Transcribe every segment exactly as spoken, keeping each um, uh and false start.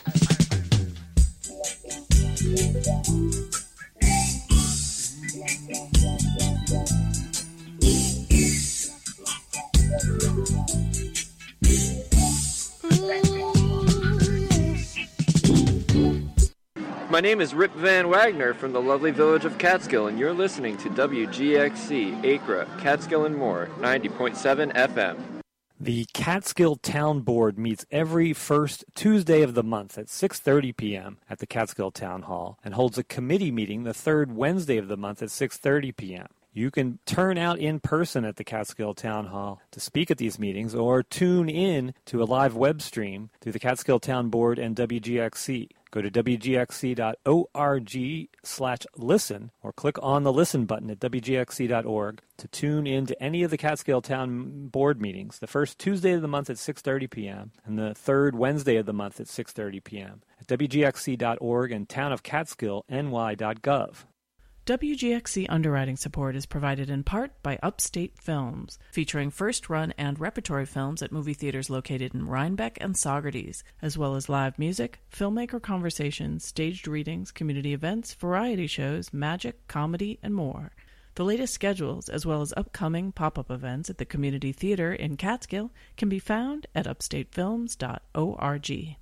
My name is Rip Van Wagner from the lovely village of Catskill, and you're listening to W G X C, Acre, Catskill and More, ninety point seven F M. The Catskill Town Board meets every first Tuesday of the month at six thirty p.m. at the Catskill Town Hall and holds a committee meeting the third Wednesday of the month at six thirty p.m. You can turn out in person at the Catskill Town Hall to speak at these meetings or tune in to a live web stream through the Catskill Town Board and W G X C. Go to W G X C dot org slash listen or click on the listen button at W G X C dot org to tune in to any of the Catskill Town Board meetings, the first Tuesday of the month at six thirty p.m. and the third Wednesday of the month at six thirty p.m. at W G X C dot org and town of catskill N Y dot gov. W G X C underwriting support is provided in part by Upstate Films, featuring first-run and repertory films at movie theaters located in Rhinebeck and Saugerties, as well as live music, filmmaker conversations, staged readings, community events, variety shows, magic, comedy, and more. The latest schedules, as well as upcoming pop-up events at the Community Theater in Catskill, can be found at upstate films dot org.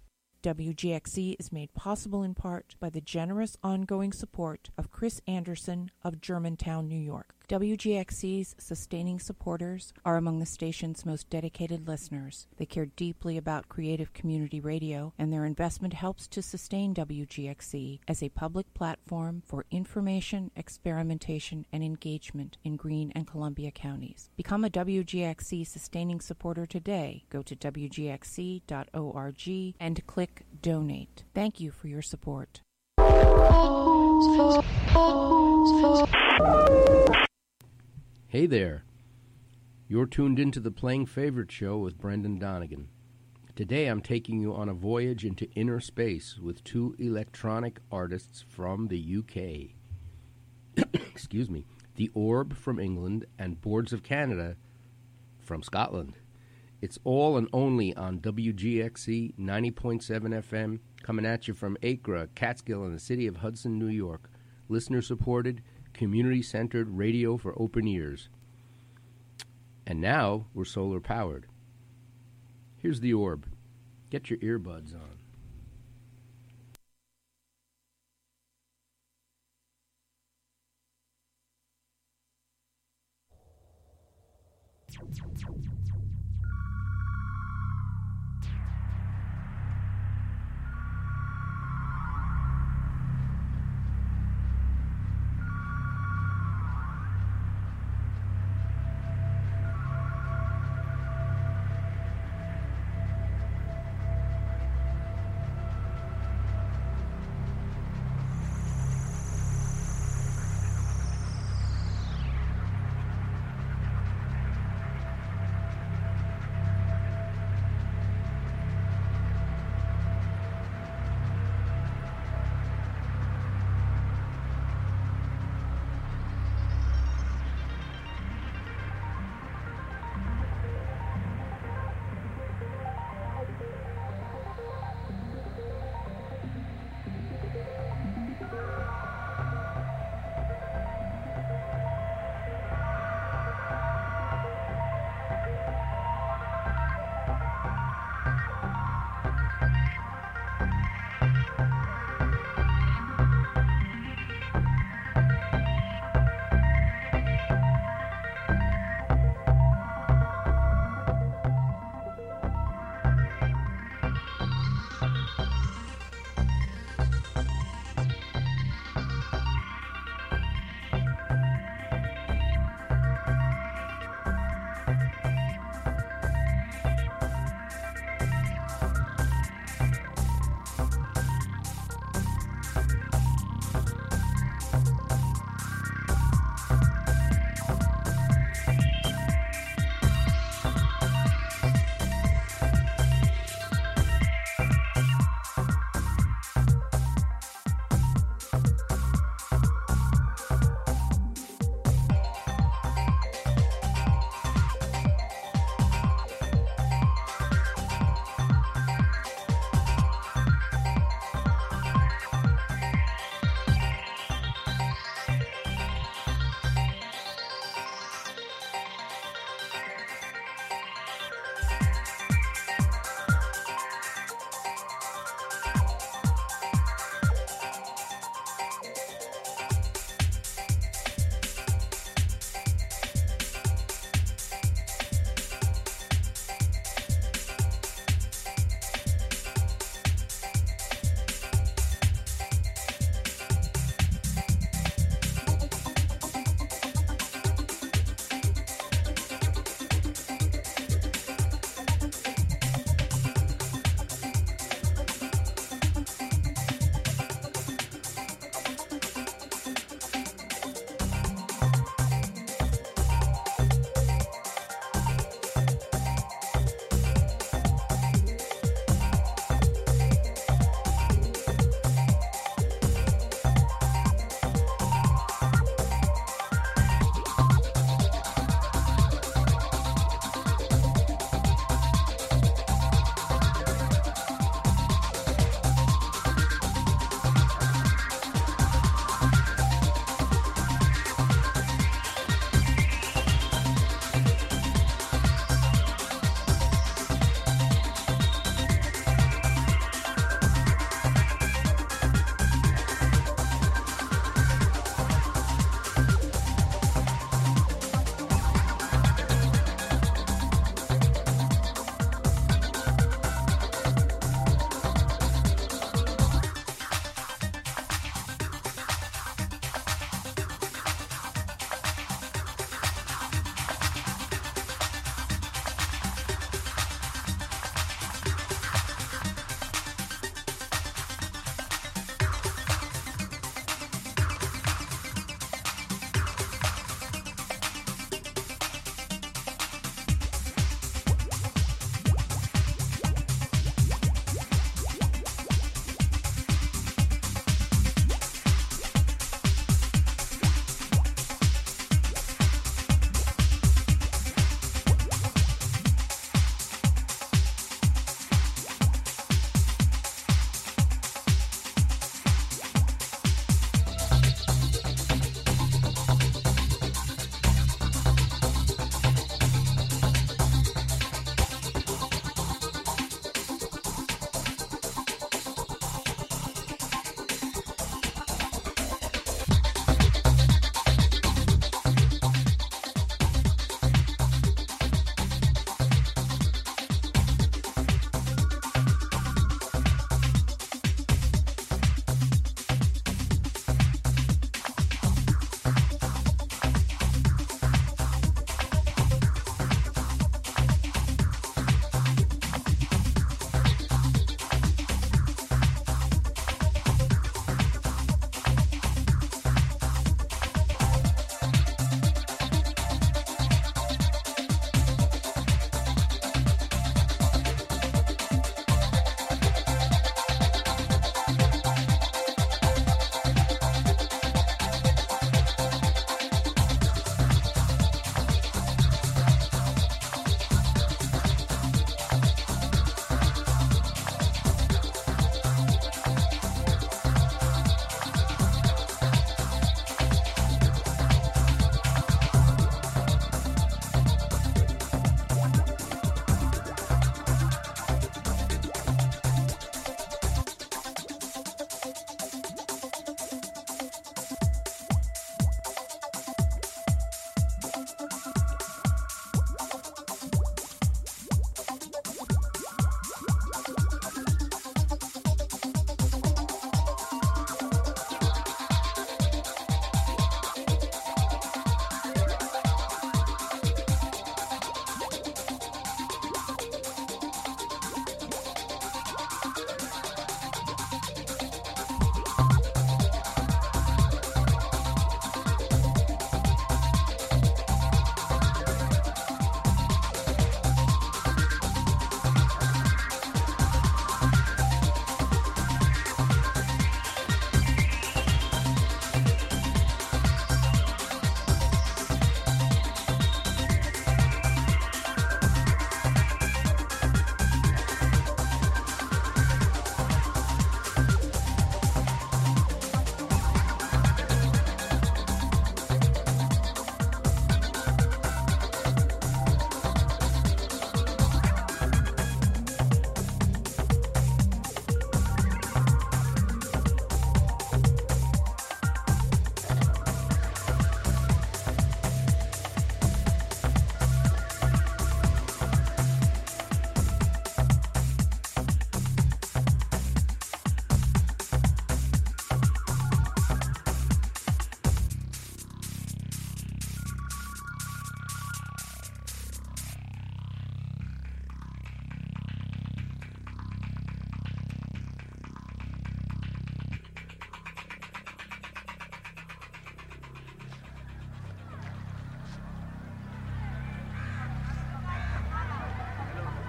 W G X C is made possible in part by the generous ongoing support of Chris Anderson of Germantown, New York. W G X C's sustaining supporters are among the station's most dedicated listeners. They care deeply about creative community radio, and their investment helps to sustain W G X C as a public platform for information, experimentation, and engagement in Greene and Columbia counties. Become a W G X C sustaining supporter today. Go to W G X C dot org and click Donate. Thank you for your support. Hey there. You're tuned into the Playing Favorite Show with Brendan Donegan. Today I'm taking you on a voyage into inner space with two electronic artists from the U K. Excuse me. The Orb from England and Boards of Canada from Scotland. It's all and only on W G X C ninety point seven F M, coming at you from Acre, Catskill, and the city of Hudson, New York. Listener-supported, community-centered radio for open ears. And now we're solar-powered. Here's the Orb. Get your earbuds on.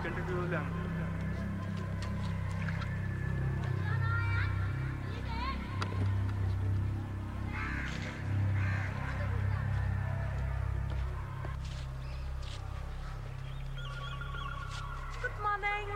interview lang. Good morning.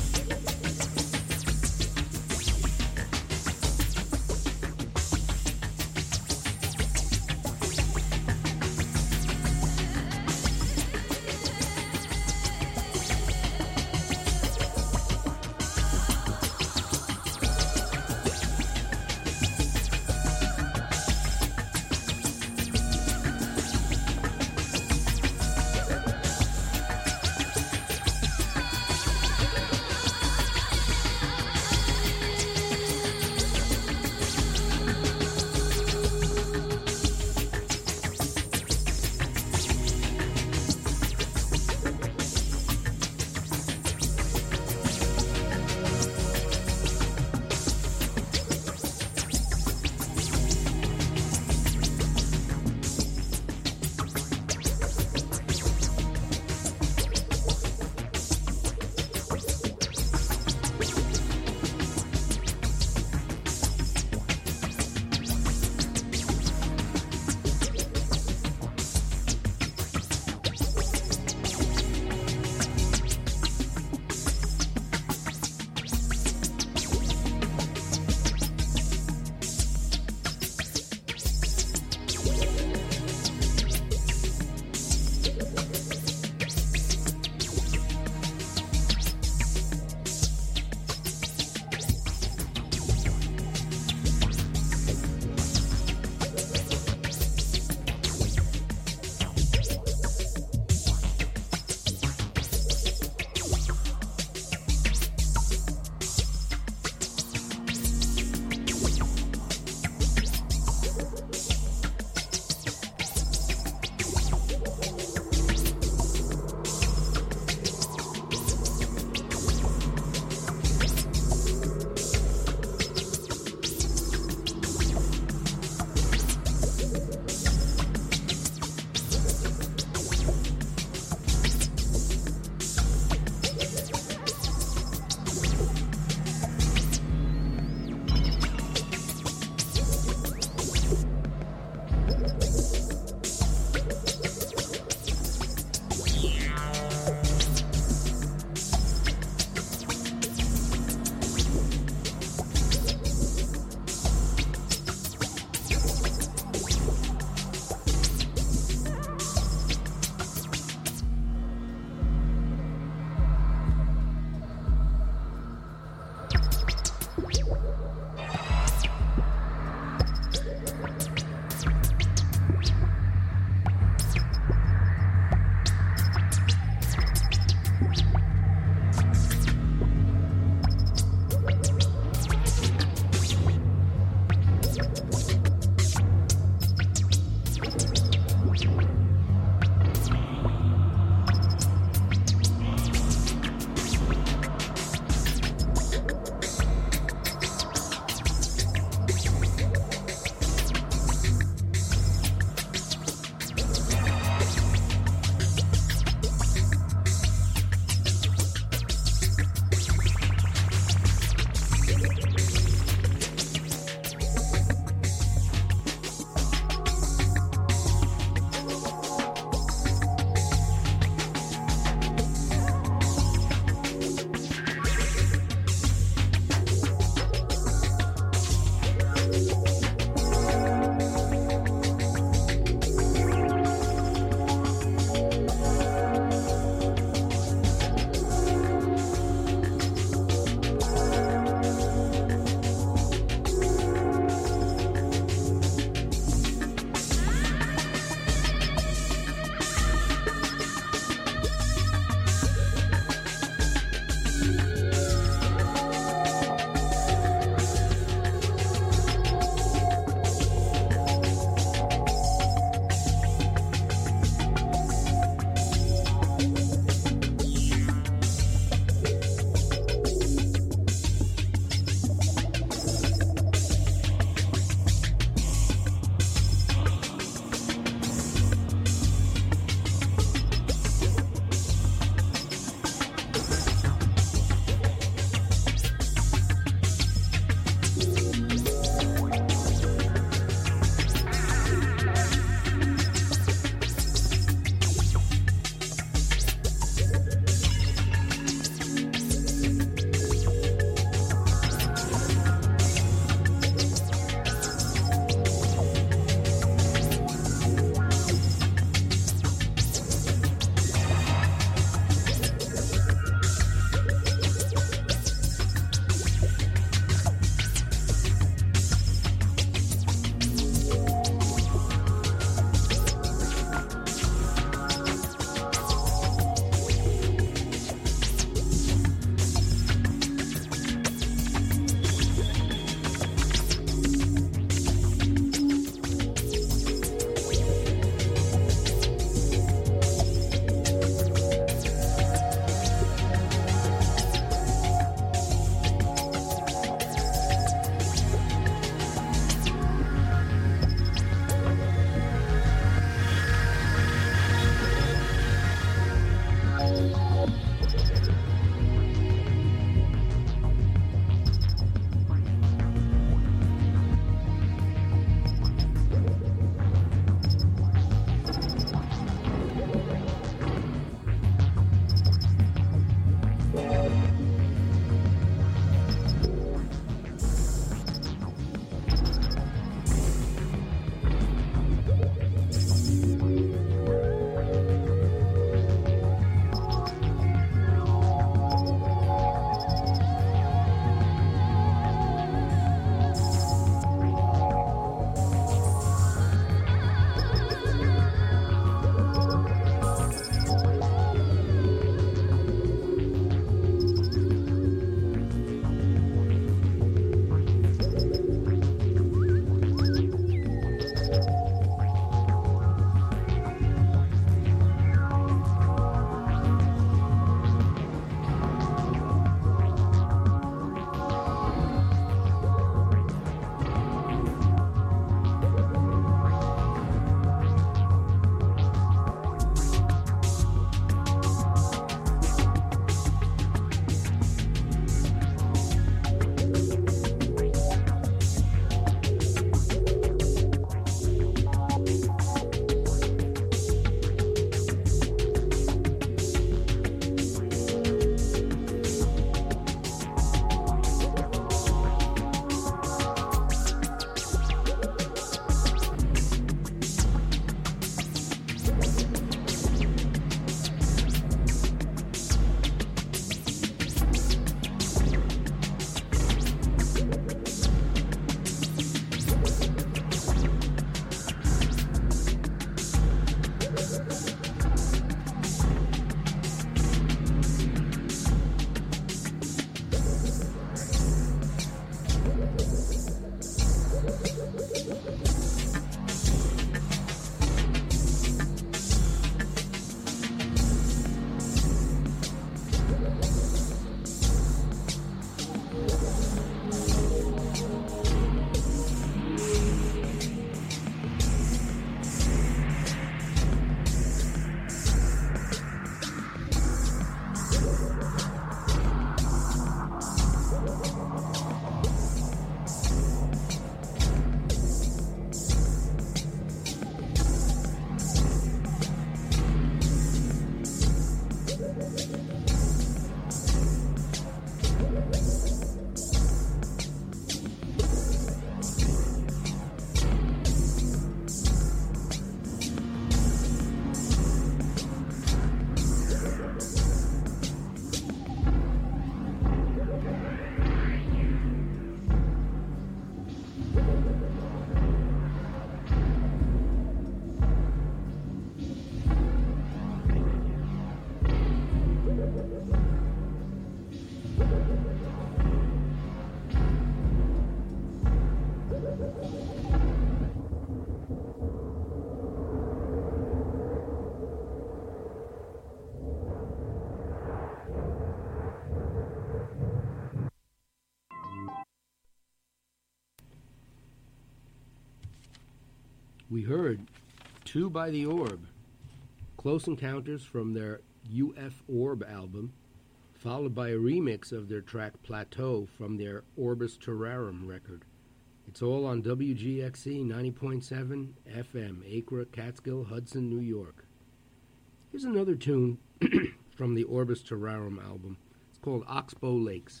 We heard Two by the Orb, Close Encounters from their U F Orb album, followed by a remix of their track Plateau from their Orbis Terrarum record. It's all on W G X C ninety point seven F M, Acre, Catskill, Hudson, New York. Here's another tune from the Orbis Terrarum album. It's called Oxbow Lakes.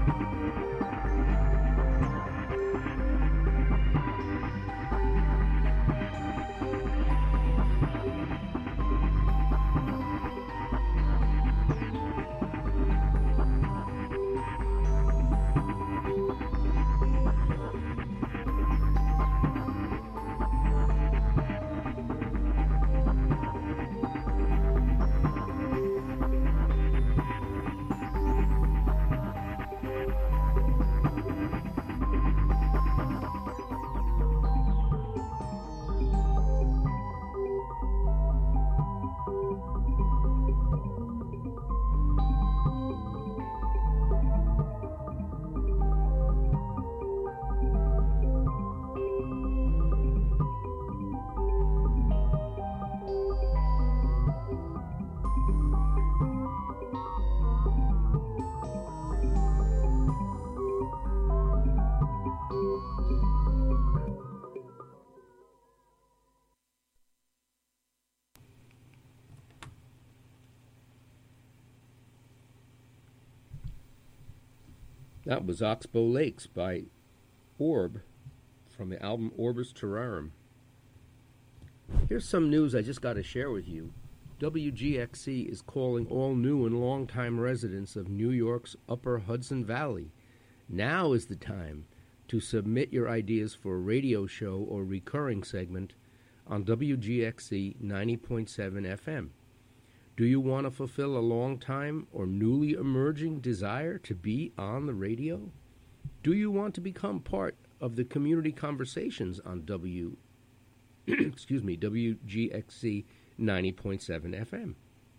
That was Oxbow Lakes by Orb from the album Orbis Terrarum. Here's some news I just got to share with you. W G X C is calling all new and longtime residents of New York's Upper Hudson Valley. Now is the time to submit your ideas for a radio show or recurring segment on W G X C ninety point seven F M. Do you want to fulfill a long-time or newly emerging desire to be on the radio? Do you want to become part of the community conversations on W, excuse me, W G X C ninety point seven F M?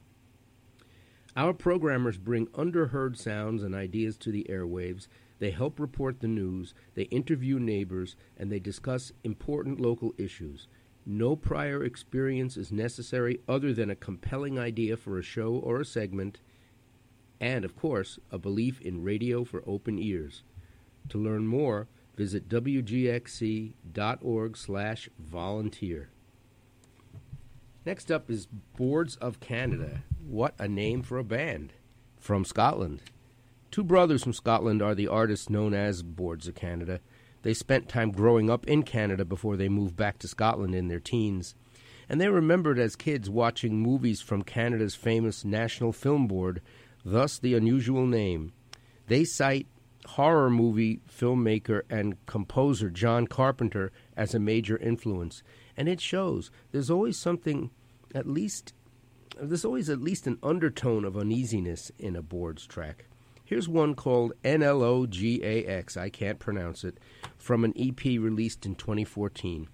Our programmers bring underheard sounds and ideas to the airwaves. They help report the news, they interview neighbors, and they discuss important local issues. No prior experience is necessary other than a compelling idea for a show or a segment, and, of course, a belief in radio for open ears. To learn more, visit w g x c dot org slash volunteer. Next up is Boards of Canada. What a name for a band. From Scotland. Two brothers from Scotland are the artists known as Boards of Canada. They spent time growing up in Canada before they moved back to Scotland in their teens. And they remembered as kids watching movies from Canada's famous National Film Board, thus the unusual name. They cite horror movie filmmaker and composer John Carpenter as a major influence. And it shows. There's always something, at least, there's always at least an undertone of uneasiness in a Boards track. Here's one called N L O G A X, I can't pronounce it, from an E P released in twenty fourteen.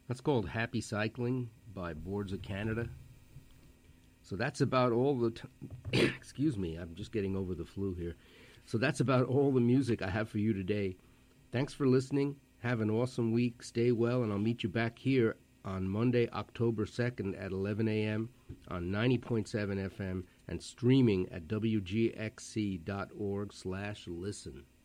That's called Happy Cycling by Boards of Canada. So that's about all the t- excuse me, I'm just getting over the flu here. So that's about all the music I have for you today. Thanks for listening. Have an awesome week. Stay well, and I'll meet you back here on Monday, October second at eleven a.m. on ninety point seven F M and streaming at W G X C dot org slash listen.